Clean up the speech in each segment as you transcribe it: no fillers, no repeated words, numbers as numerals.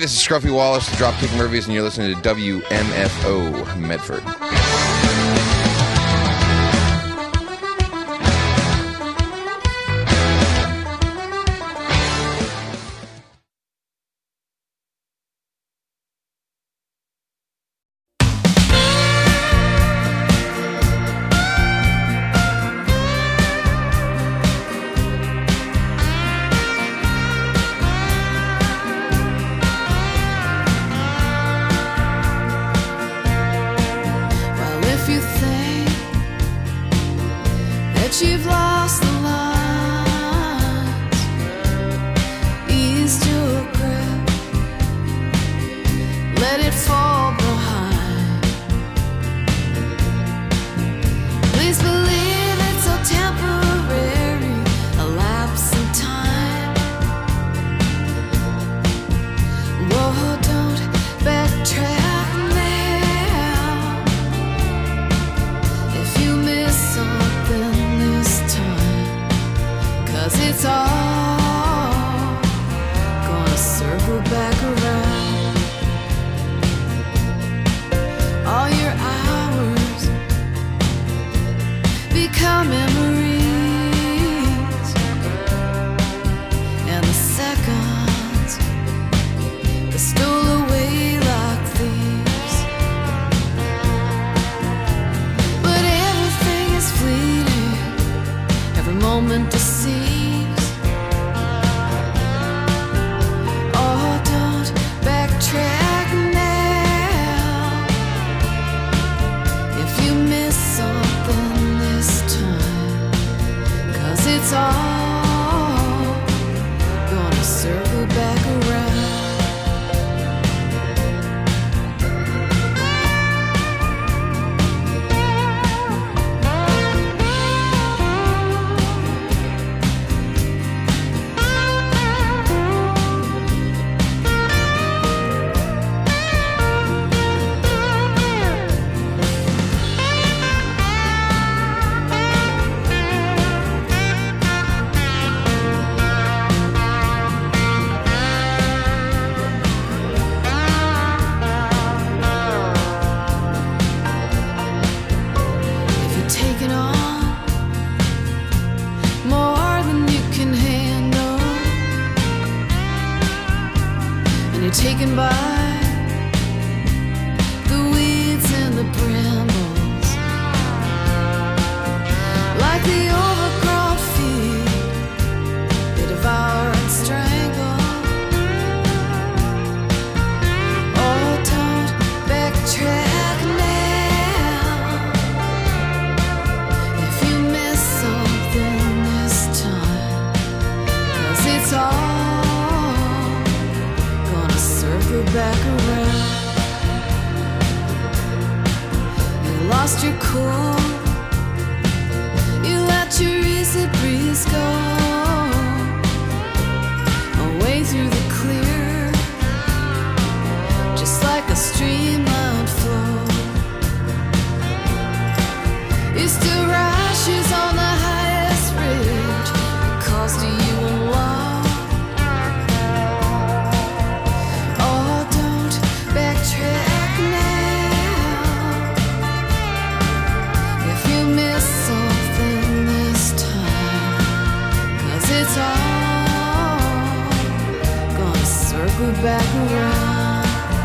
this is Scruffy Wallace, the Dropkick Murphys, and you're listening to WMFO Medford. You've lost the lines, ease your grip, let it fall behind. Please believe it's so temporary, a lapse in time. Whoa, don't backtrack now. If you miss something, it's all gonna circle back around. All your hours become memories, and the seconds they stole away like thieves. But everything is fleeting, every moment deceives. It's all gonna circle back around. Taken by the weeds and the brambles, like the overgrown feet, they devour and strangle. Oh, don't backtrack now. If you miss something this time, 'cause it's all circle back around. You lost your cool, you let your easy breeze go away through the clear, just like a streamlined flow. You still rashes on the highest ridge, it calls to you in love. Backtrack now. If you miss something this time, 'cause it's all gonna circle back around.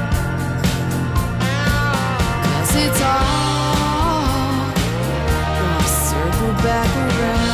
'Cause it's all gonna circle back around.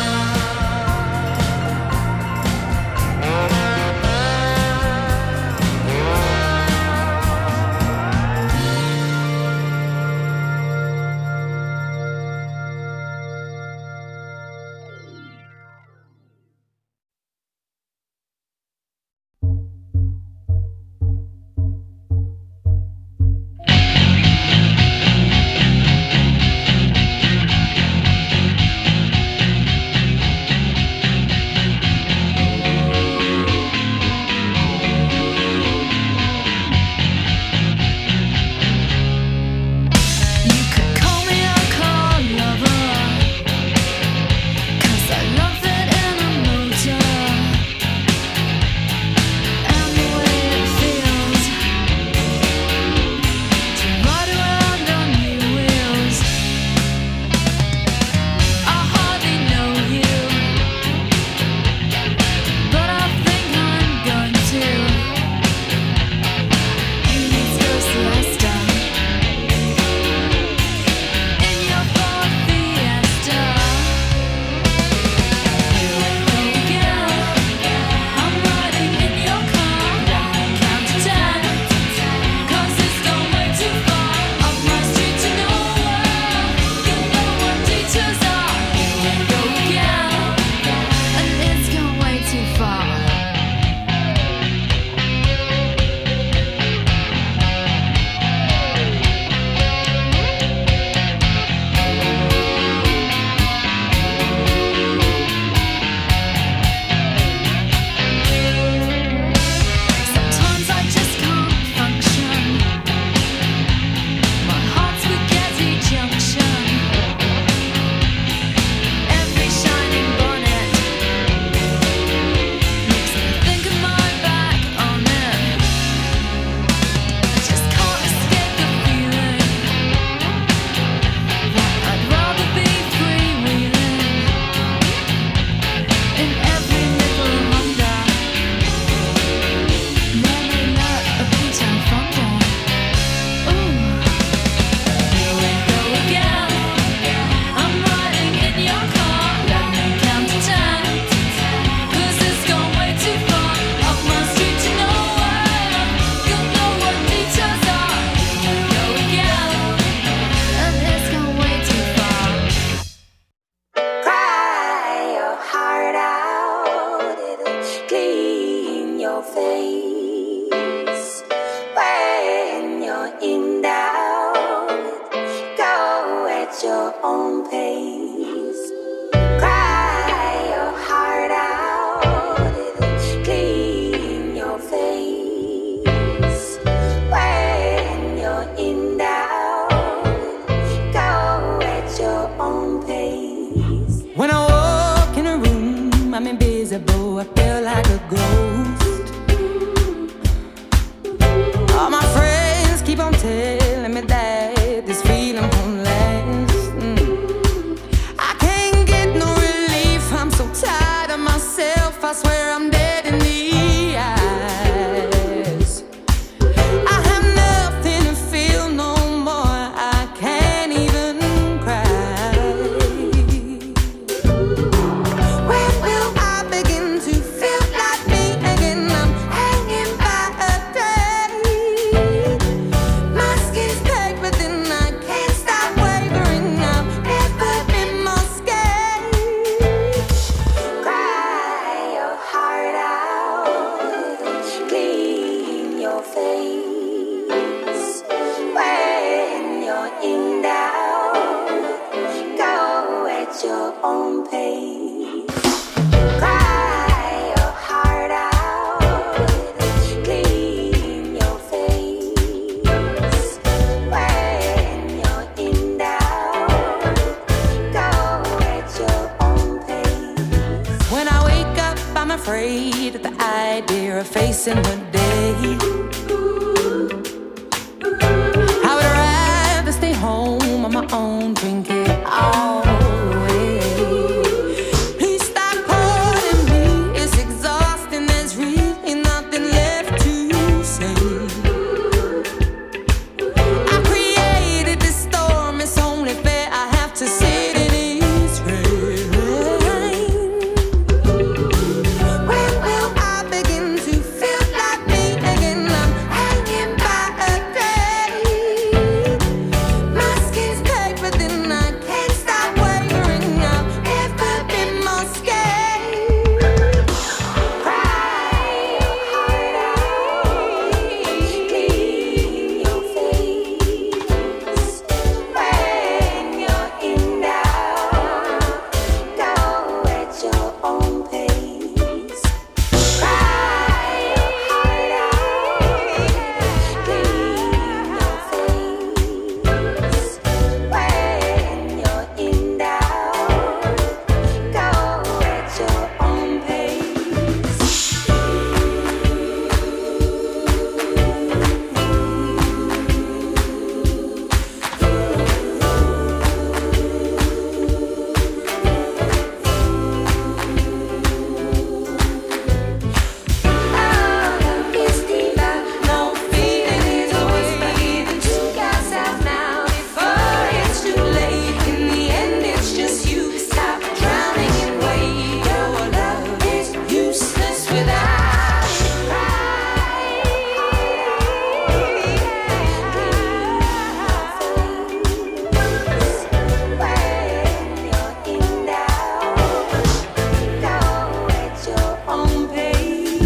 your own pace. Cry your heart out, it'll clean your face. When you're in doubt, go at your own pace. When I walk in a room, I'm invisible, I feel like a ghost. All my friends keep on telling me that this feeling won't last. I can't get no relief, I'm so tired of myself, I swear I'm dead in the eyes. I have nothing to feel no more, I can't even cry. When will I begin to feel like me again? I'm hanging by a thread. My skin's packed, but then I can't stop wavering. I've never been more scared. Cry your heart out, clean your face. When you're in doubt, go at your own pace. Cry your heart out, clean your face. When you're in doubt, go at your own pace. When I wake up, I'm afraid of the idea of facing the day. I would rather stay home on my own, drink it all away. Please stop calling me, it's exhausting, there's really nothing left to say. I created this storm, it's only fair I have to sit in its rain. When will I begin to feel like me again? I'm hanging by a thread. My skin's packed, but then I can't stop wavering. I've never been more scared. Cry your heart out, clean your face. When you're in doubt, go at your own pace. Cry your heart out, clean your face. When you're in doubt, go at your own pace. Love is deeper, no feeling is a whisper. Even choke yourself now before it's too late. In the end, it's just you. Stop drowning in weight. Your love is useless without you. Cry when you're in doubt, go at your own pace.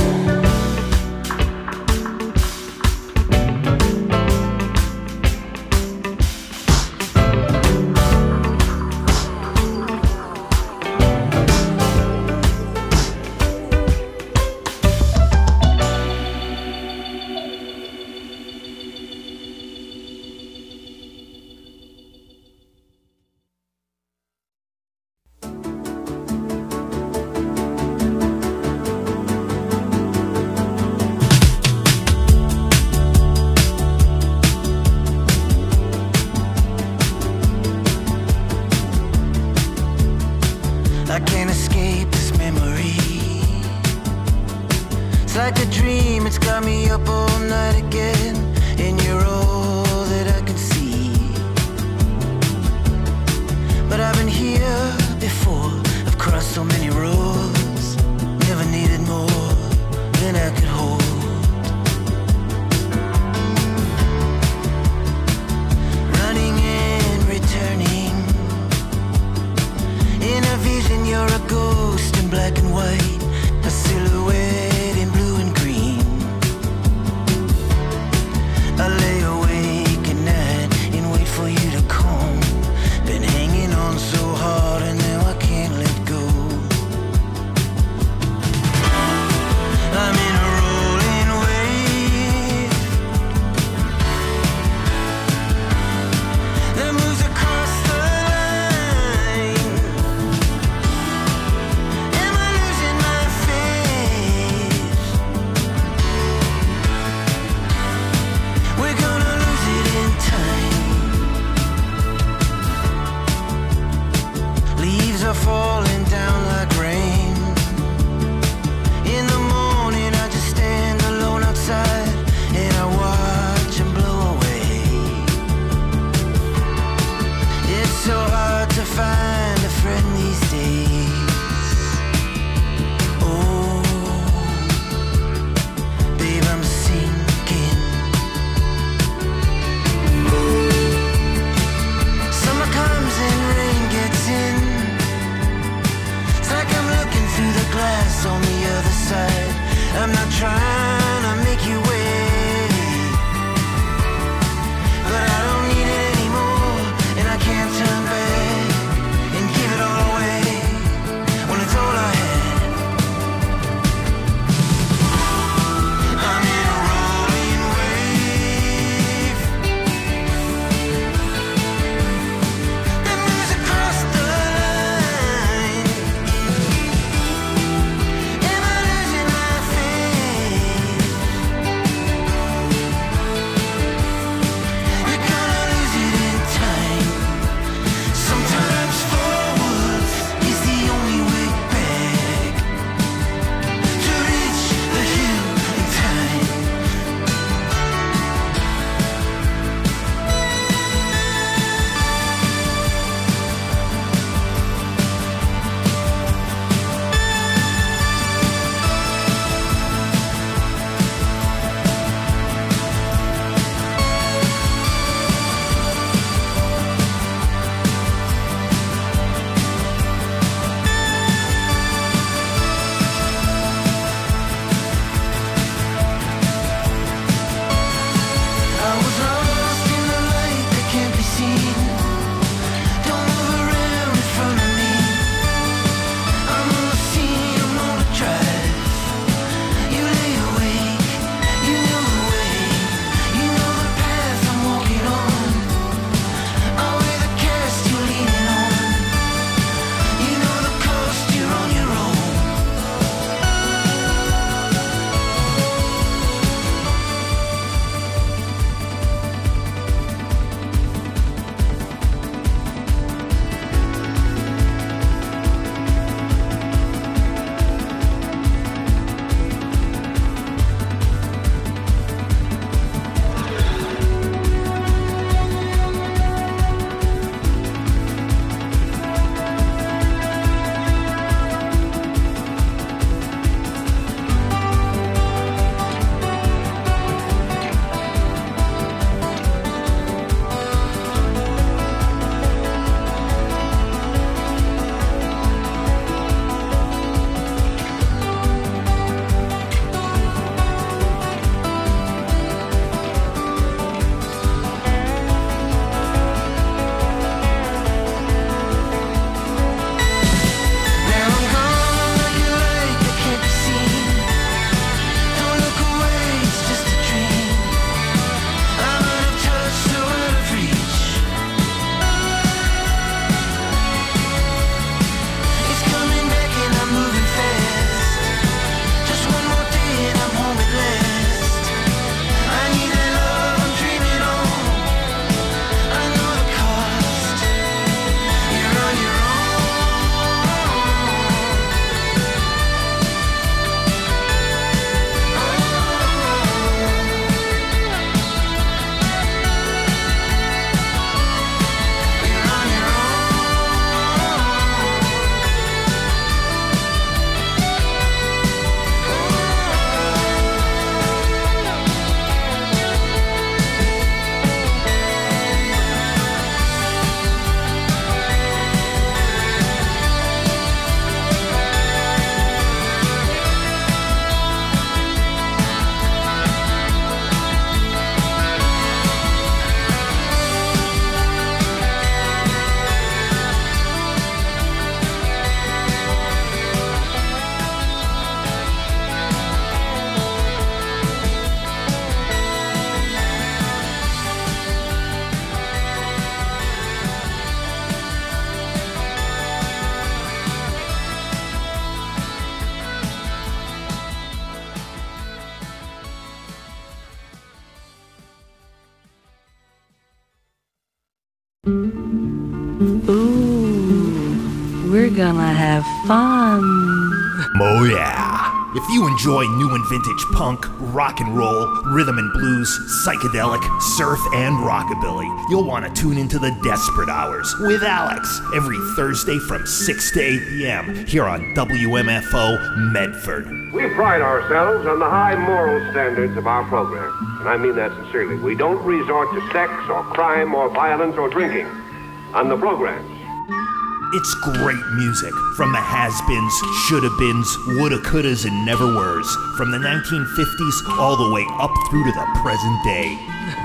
I can't escape this memory. It's like a dream, it's got me up all night again. And you're all that I can see. But I've been here before, I've crossed so many roads. Never needed more than I could hold. Running and returning. In a vision, you're a ghost in black and white, a silhouette in blue and green. I lay awake at night and wait for you to come, but are falling down like rain. In the morning I just stand alone outside and I watch them blow away. It's so hard to find a friend these days. Oh, babe, I'm sinking. Summer comes and rain gets in. we're gonna have fun. Oh yeah. If you enjoy new and vintage punk, rock and roll, rhythm and blues, psychedelic, surf, and rockabilly, you'll want to tune into the Desperate Hours with Alex every Thursday from 6 to 8 p.m. here on WMFO Medford. We pride ourselves on the high moral standards of our program, and I mean that sincerely. We don't resort to sex or crime or violence or drinking on the programs. It's great music from the has-beens, shoulda-beens, woulda-couldas, and never-weres, from the 1950s all the way up through to the present day.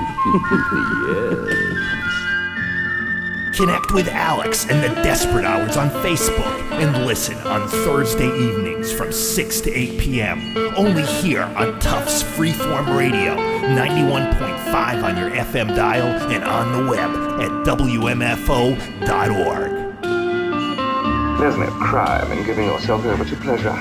Connect with Alex and the Desperate Hours on Facebook and listen on Thursday evenings from 6 to 8 p.m. Only here on Tufts Freeform Radio, 91.5 on your FM dial and on the web at WMFO.org. There's no crime in giving yourself over to pleasure.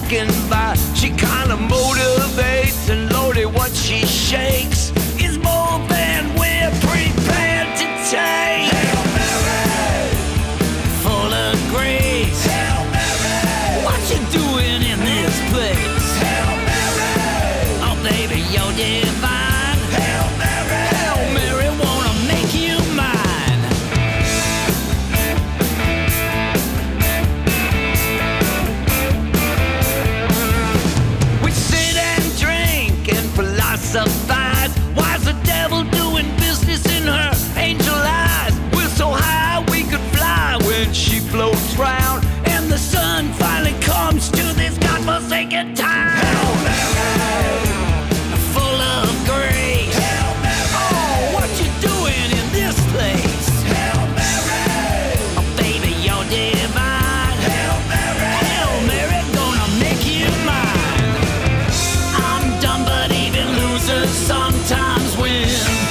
walking by. She kinda motivates, and Lordy, what she shakes is more than we're prepared to take. Hail Mary, full of grace. Hail Mary, what you doing in this place? Hail Mary, oh baby, you're divine. Hail Mary, Hail Mary, wanna make you mine. We sit and drink and philosophize. Why's the devil doing business in her angel eyes? We're so high we could fly when she floats round, and the sun finally comes to this godforsaken town. Hail Mary, full of grace. Hail Mary, oh, what you doing in this place? Hail Mary, oh baby, you're divine. Hail Mary, Hail Mary, gonna make you mine. I'm dumb, but even losers sometimes win.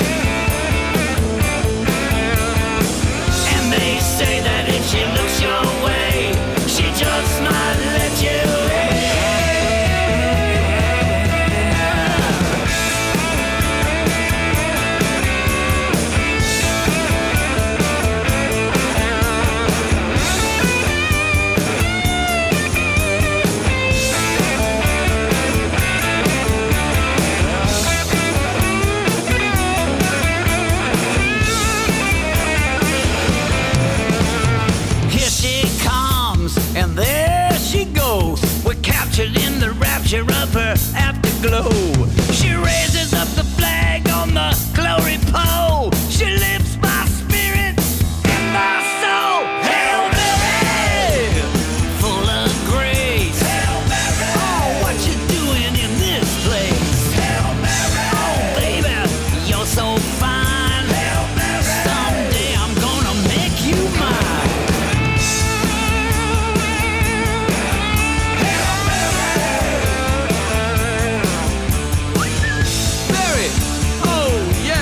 And they say that if she looks your way, she just might let you in. Here she comes, and there she goes. We're captured in the rapture of her afterglow. She raises up the flag on the glory pole. She lifts my spirit and my soul. Hail Mary, full of grace. Hail Mary, oh, what you doing in this place? Hail Mary, oh baby, you're so fine. Hail Mary, someday I'm gonna make you mine. Mary, oh yeah.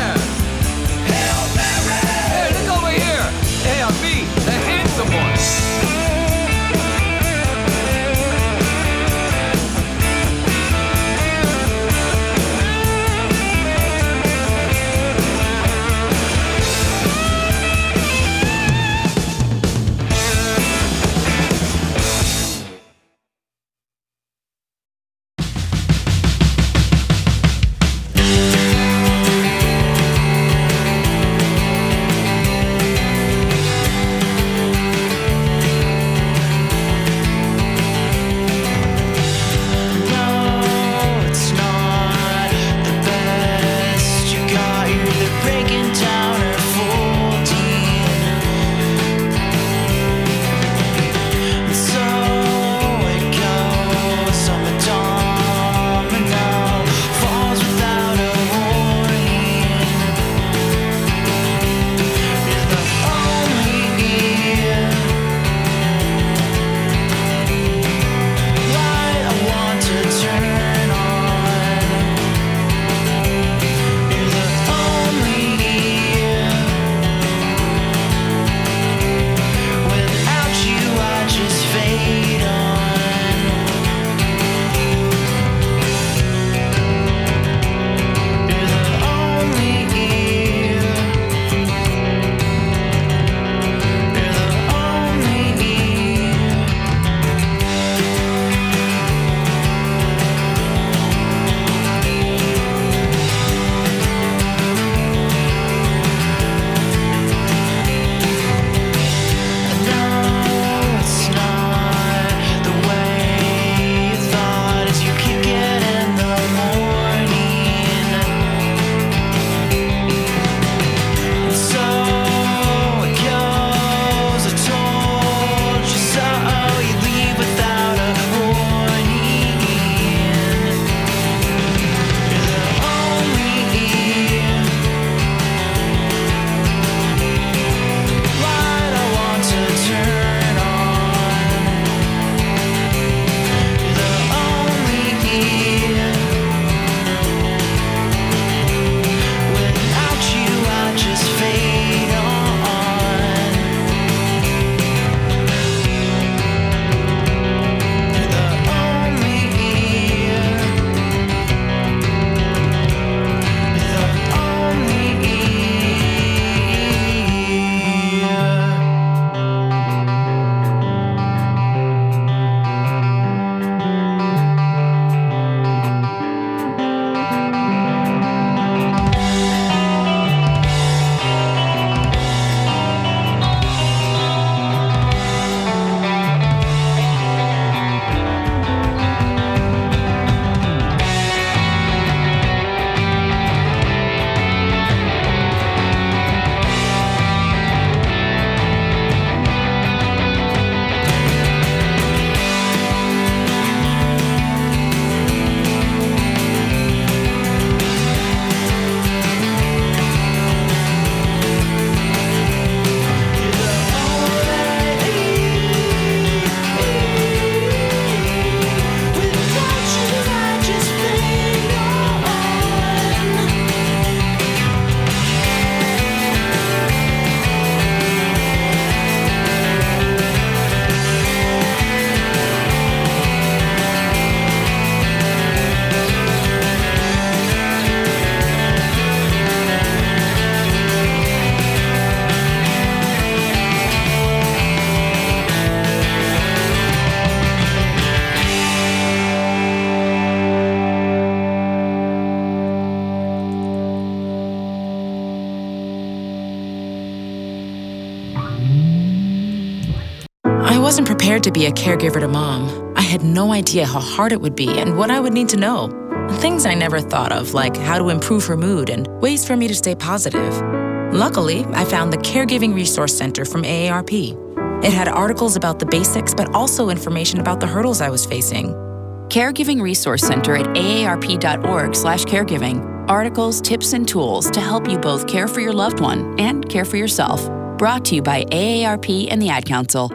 wasn't prepared to be a caregiver to Mom. I had no idea how hard it would be and what I would need to know. Things I never thought of, like how to improve her mood and ways for me to stay positive. Luckily, I found the Caregiving Resource Center from AARP. It had articles about the basics, but also information about the hurdles I was facing. Caregiving Resource Center at aarp.org/caregiving. Articles, tips, and tools to help you both care for your loved one and care for yourself. Brought to you by AARP and the Ad Council.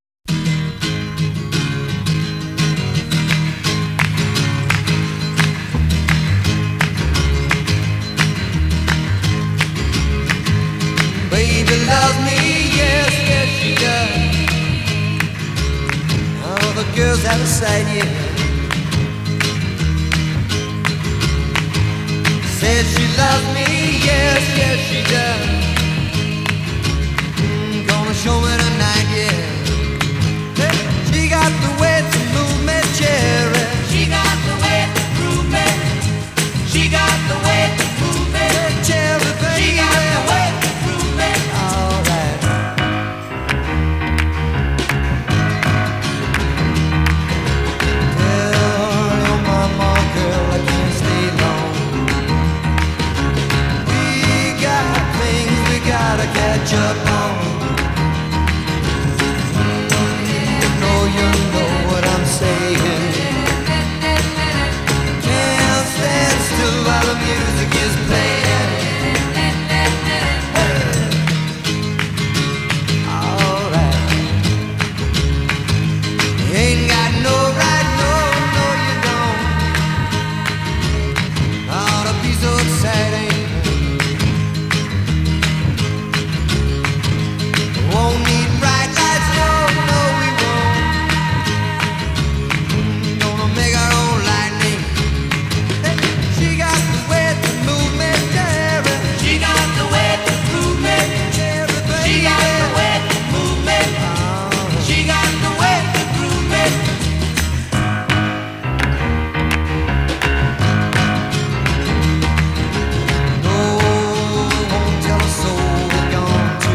Baby loves me, yes, yes she does. All the girls out of sight, yeah. Says she loves me, yes, yes she does. Gonna show me tonight, yeah. She got the way to move me, cherry. She got the way to move me. She got the way to move me, cherry, baby. She got the way. Catch up on. You know what I'm saying. Can't stand still while the music is playing. Alright. You ain't got no right, no, you don't. Ought to be so exciting. Won't need bright lights, no, we won't. Gonna make our own lightning. She got the way to move me, Jerry. She got the way to move me, Jerry, baby. She got the way to move me. She got the way to move me. No, won't tell a soul we're gone to.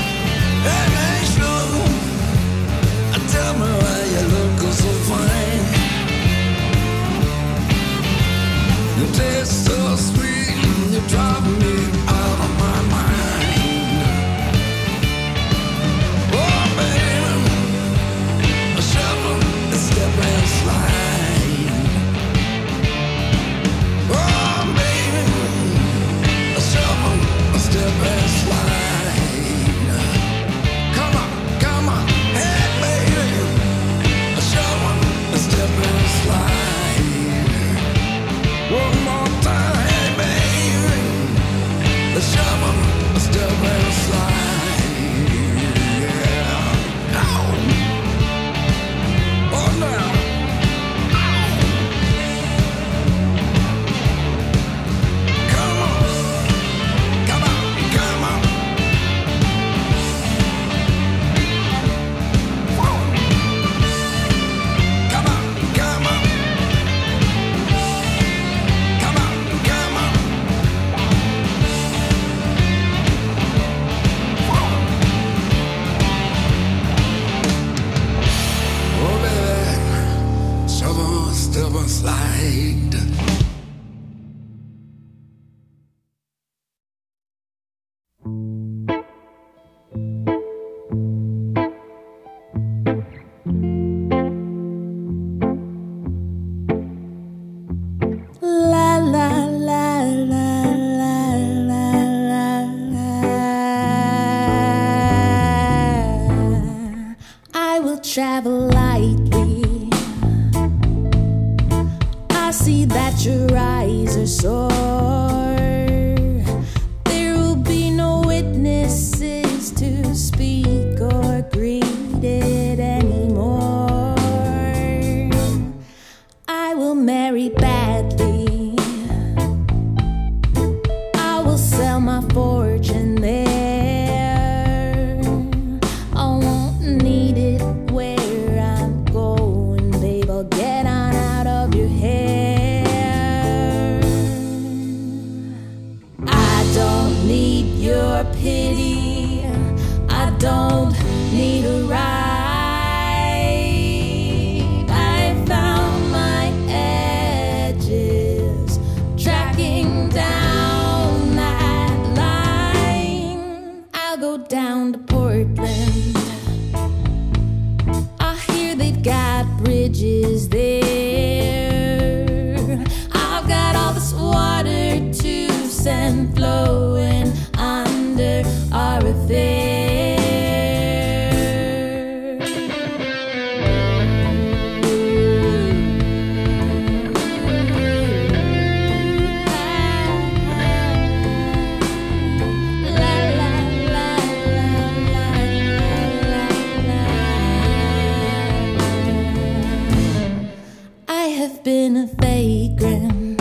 Tell me why you're looking so fine. and flowing under our affair. I have been a vagrant.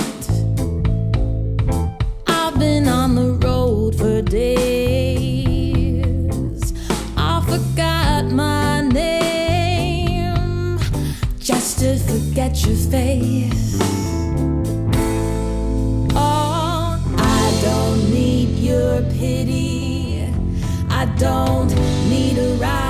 I've been on the road for days. I forgot my name just to forget your face. Oh, I don't need your pity. I don't need a ride.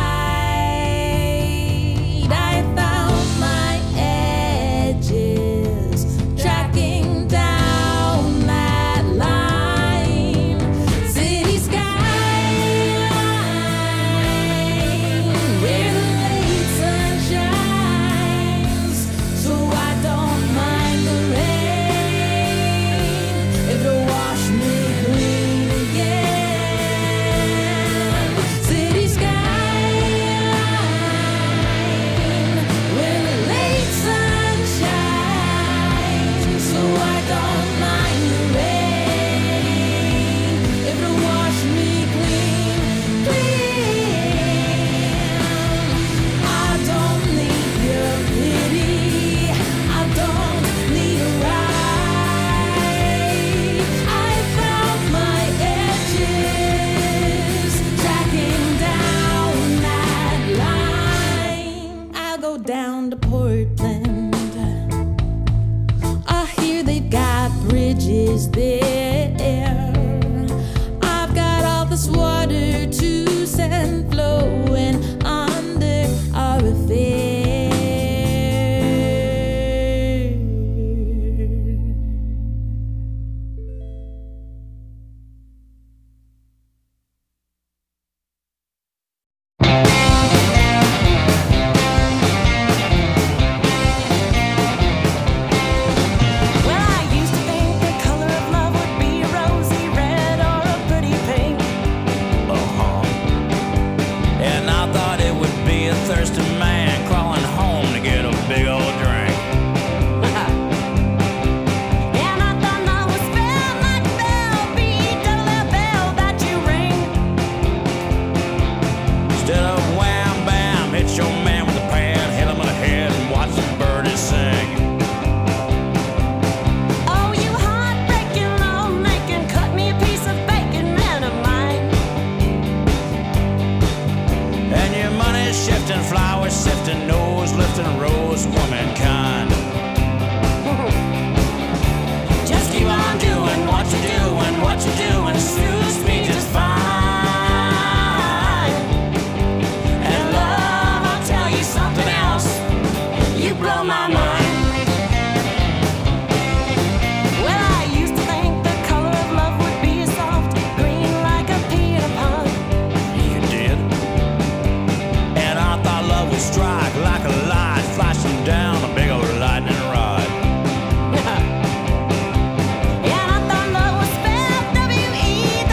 I found my edges, tracking down that line. City skyline, where the late sun shines. So I don't mind the rain if it'll wash me clean again. City skyline, where the late sun shines. So I don't mind the rain if it'll wash me clean, clean. I don't need your pity. I don't need a ride. I found my edges, tracking down that line. I'll go down to Portland. I hear they've got bridges there. I've got all this water to send flowing under our affair. Well, I used to think the color of love would be a rosy red or a pretty pink. And I thought it would be a thirsty man crawling home to get a big old drink. And I thought love was spelled like the bell, B-double-L-bell that you ring. Instead of wham bam, hit your man with a pad, hit him in the head, and watch the birdies sing. Oh, you heartbreaking, love-making, cut me a piece of bacon, man of mine. And your money shifting, flowers sifting, nose lifting, rose womankind. Just keep on doing what you're doing, what you're doing suits me just fine. And love, I'll tell you something else, you blow my mind. Well, I used to think the color of love would be a soft green like a peanut pun. You did. And I thought love would strike like a light flashing down a big old lightning rod. And I thought love was spelled W-E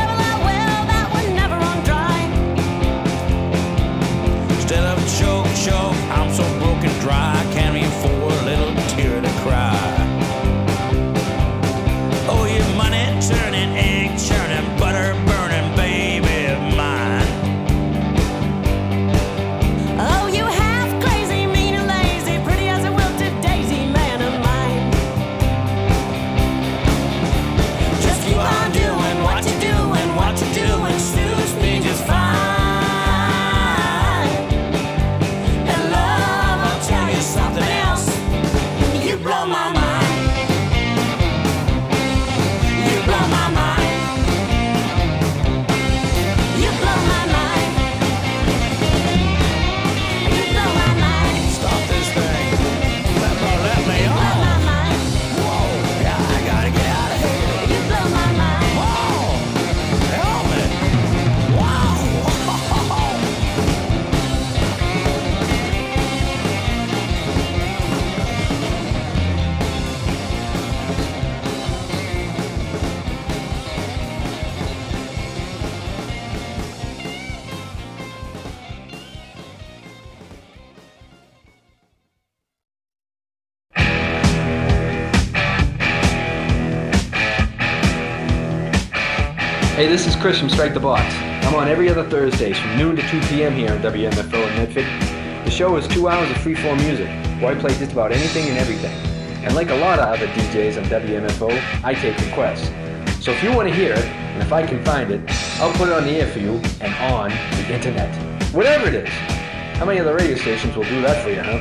Hey, this is Chris from Strike the Box. I'm on every other Thursdays from noon to 2 p.m. here on WMFO in Medford. The show is 2 hours of free-form music, where I play just about anything and everything. And like a lot of other DJs on WMFO, I take requests. So if you want to hear it, and if I can find it, I'll put it on the air for you and on the internet. Whatever it is. How many other radio stations will do that for you, huh?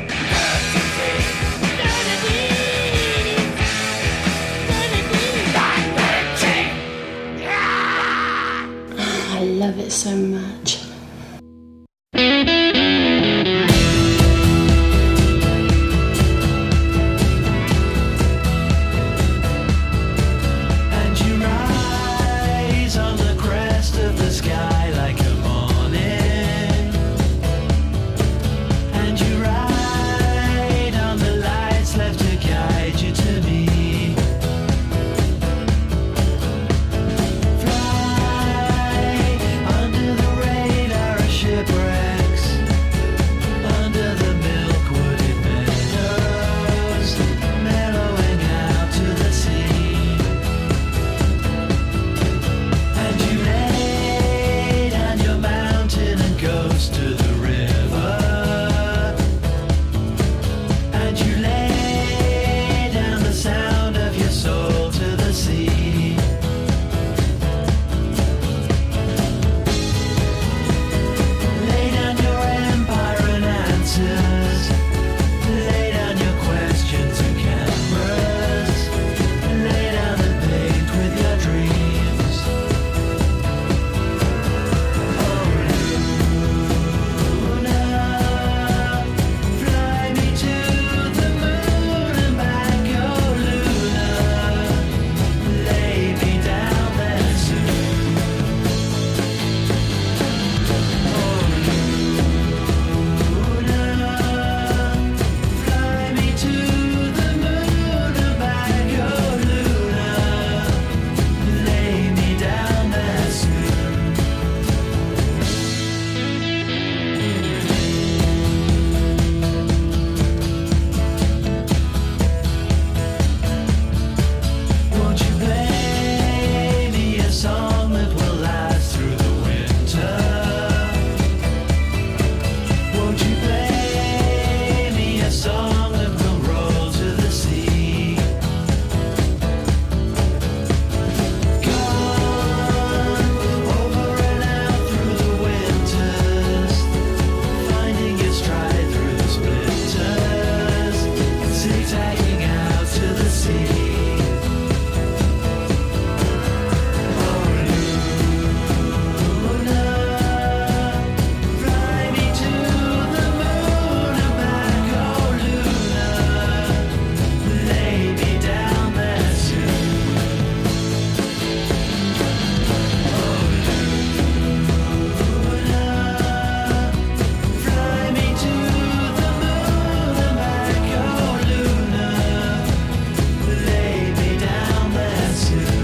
I love it so much. And you rise on the crest of the sky like a morning. And you ride on the lights left to guide you to me. Under the radar of shipwrecks, under the milk-wooded meadows, mellowing out to the sea. And you lay down your mountain and ghost to the river. And you lay down the sound of your soul to the sea. Lay down your empire and answers. Lay down your questions and cameras. Lay down and paint with your dreams. Oh, Luna, fly me to the moon and back. Oh, Luna, lay me down there soon. Fly me to the moon and back, oh Luna, lay me down there soon. Won't you play me a song that will last through the winter? Won't you play me a song that will roll to the sea? Gone over and out through the winters, finding your stride through the splinters, zigzagging out to the sea. Oh, Luna, fly me to the moon and back, oh Luna, lay me down there soon. Oh, Luna, fly me to the moon and back, oh Luna, lay me down there soon.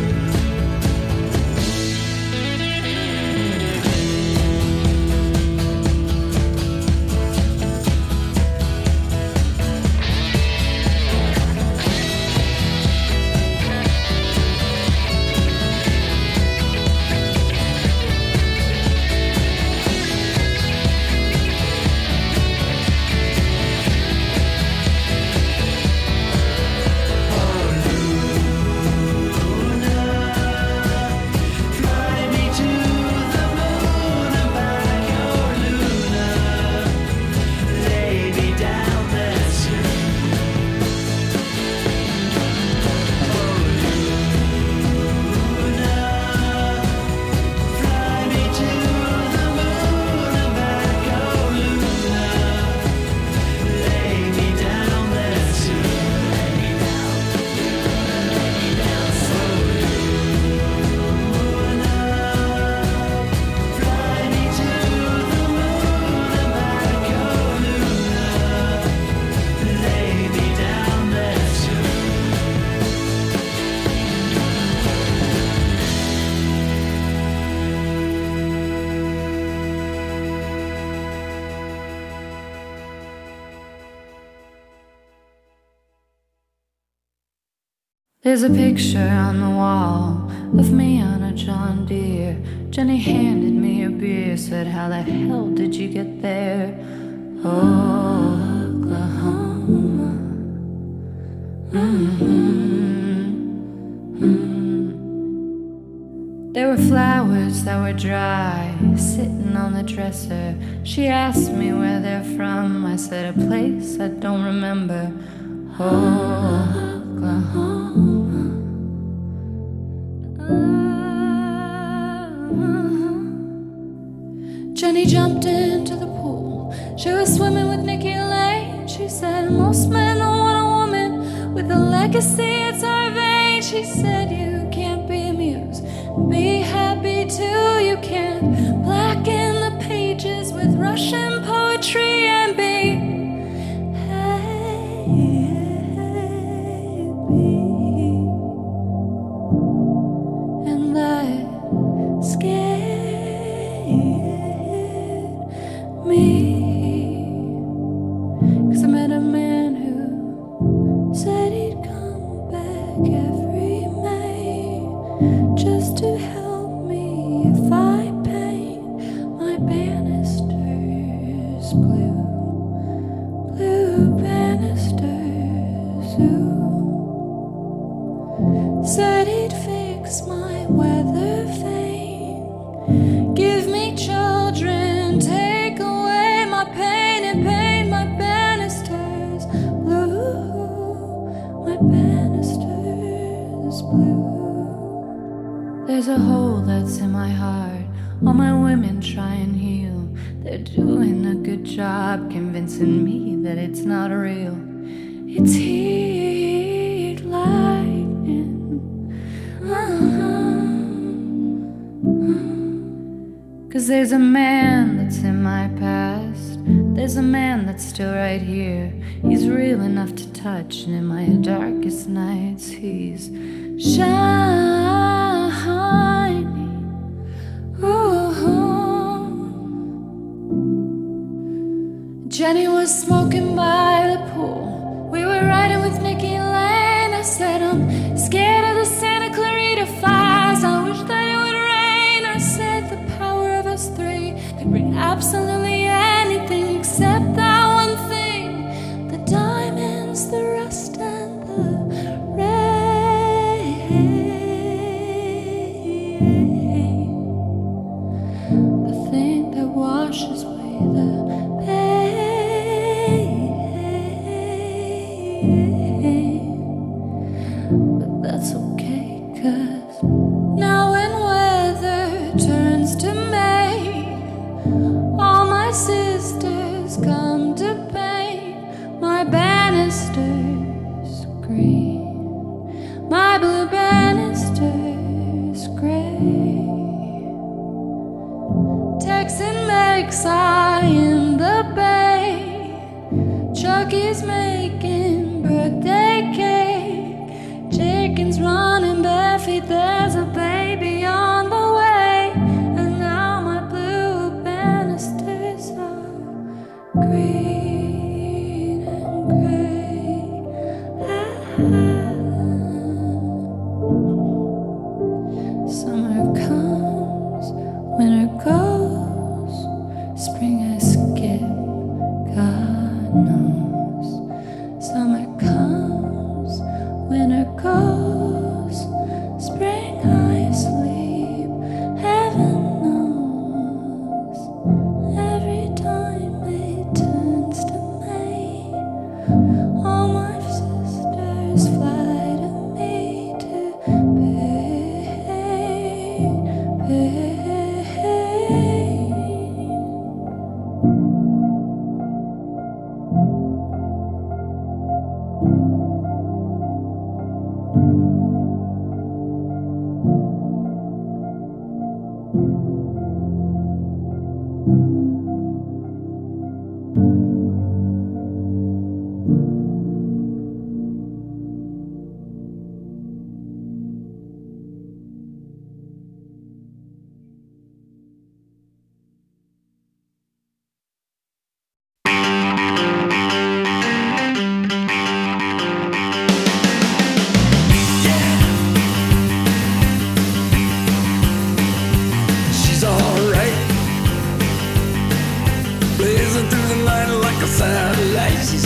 Fly me to the moon and back, oh Luna, lay me down there soon. Oh, Luna, fly me to the moon and back, oh Luna, lay me down there soon. Fly me to the moon and back, oh Luna, lay me down there soon. There's a picture on the wall of me on a John Deere. clear. Jenny handed me a beer, said, how the hell did you get there? Oklahoma. There were flowers that were dry, sitting on the dresser. She asked me where they're from. I said, a place I don't remember. Oklahoma. Jenny jumped into the pool. She was swimming with Nikki Lane. She said, most men don't want a woman with a legacy, it's her vein. She said, you can't be amused, be happy too. You can't blacken the pages with Russian poetry and be happy. And that scared me. 'Cause I met a man who said he'd come back every May just to help me if I paint my banisters blue, blue banisters. Ooh. Said he'd fix my weather vane, give me children, take away my pain and paint my banisters blue, my banisters blue. There's a hole that's in my heart. All my women try and heal. They're doing a good job convincing me that it's not real. It's heat lightning. 'Cause there's a man that's in my past. There's a man that's still right here. He's real enough to touch, and in my darkest nights he's shining. Ooh. Jenny was smoking by the pool. We were riding with Nikki Lane. I said, I'm scared of the Santa Clarita fires. I wish that it would rain. I said, the power of us three could bring absolutely anything except that one thing. The diamonds, the rust, and the rain. The thing that washes away the pain. But that's okay, 'cause now when weather turns to May, all my sisters come to paint my banisters green, my blue banisters gray. Texan makes eye in the bay. Chucky's making birthday cake. Chicken's running bare feet. There's a baby on the way. And now my blue banisters are green and gray. Summer comes, winter goes, spring I skip, God knows. Summer comes, winter goes, spring I sleep, heaven knows. Every time it turns to May, all my sisters fly to me to pay.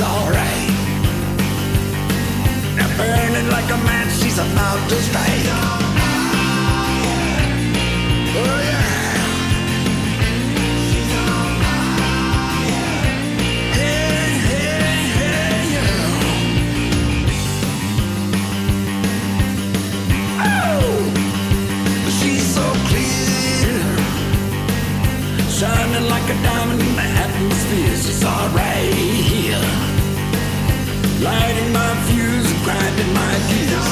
alright. Now burning like a match, she's about to strike. Oh yeah. Hey, hey, hey, yeah. Oh, she's so clear, shining like a diamond in the atmosphere. She's alright here, lighting my fuse, grinding my gears.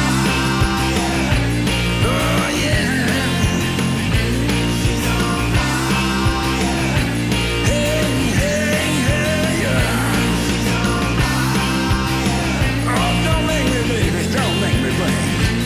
Oh yeah. Hey, hey, hey, yeah. Oh, don't make me, baby, don't make me blame.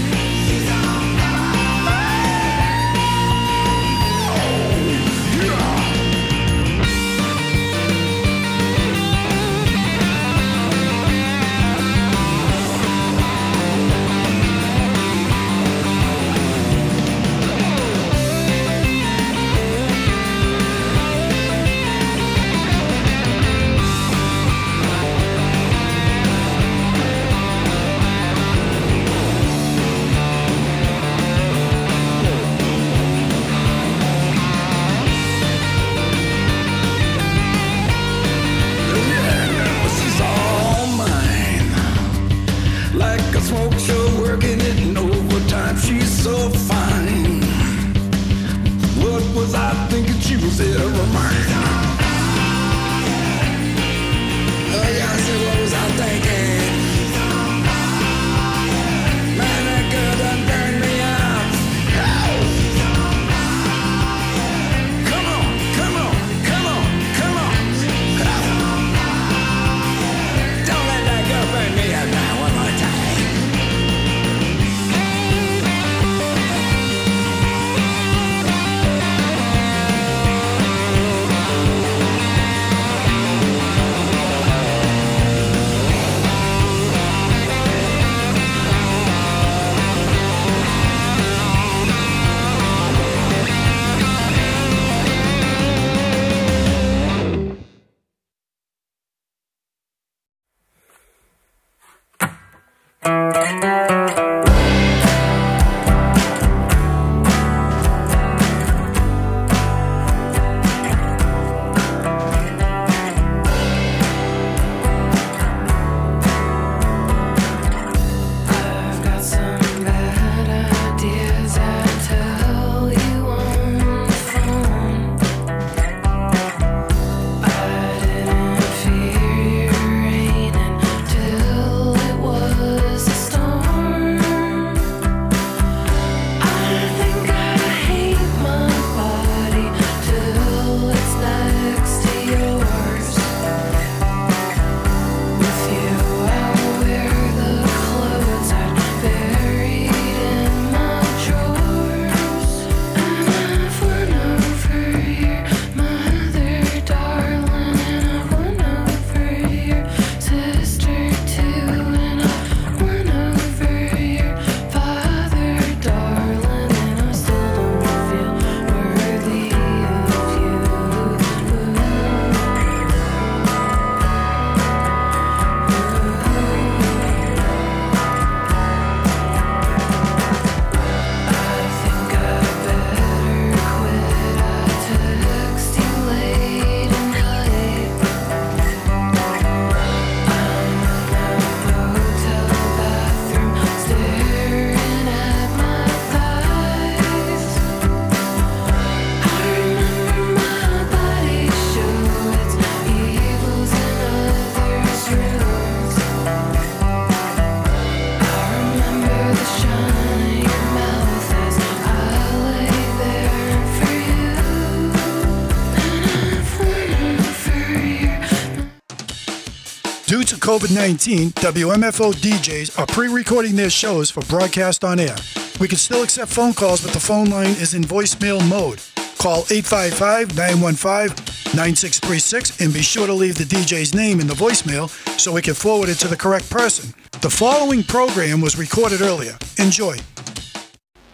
Smoke show, working it in overtime. She's so fine. What was I thinking? She was ever mine. Oh yeah, I said, what was I thinking? Man, that girl done burned me out. Ow. Come on, come on, come on, come on. Ow. Don't let that girl burn me out now. One more time. Due to COVID-19, WMFO DJs are pre-recording their shows for broadcast on air. We can still accept phone calls, but the phone line is in voicemail mode. Call 855-915-9636 and be sure to leave the DJ's name in the voicemail so we can forward it to the correct person. The following program was recorded earlier. Enjoy.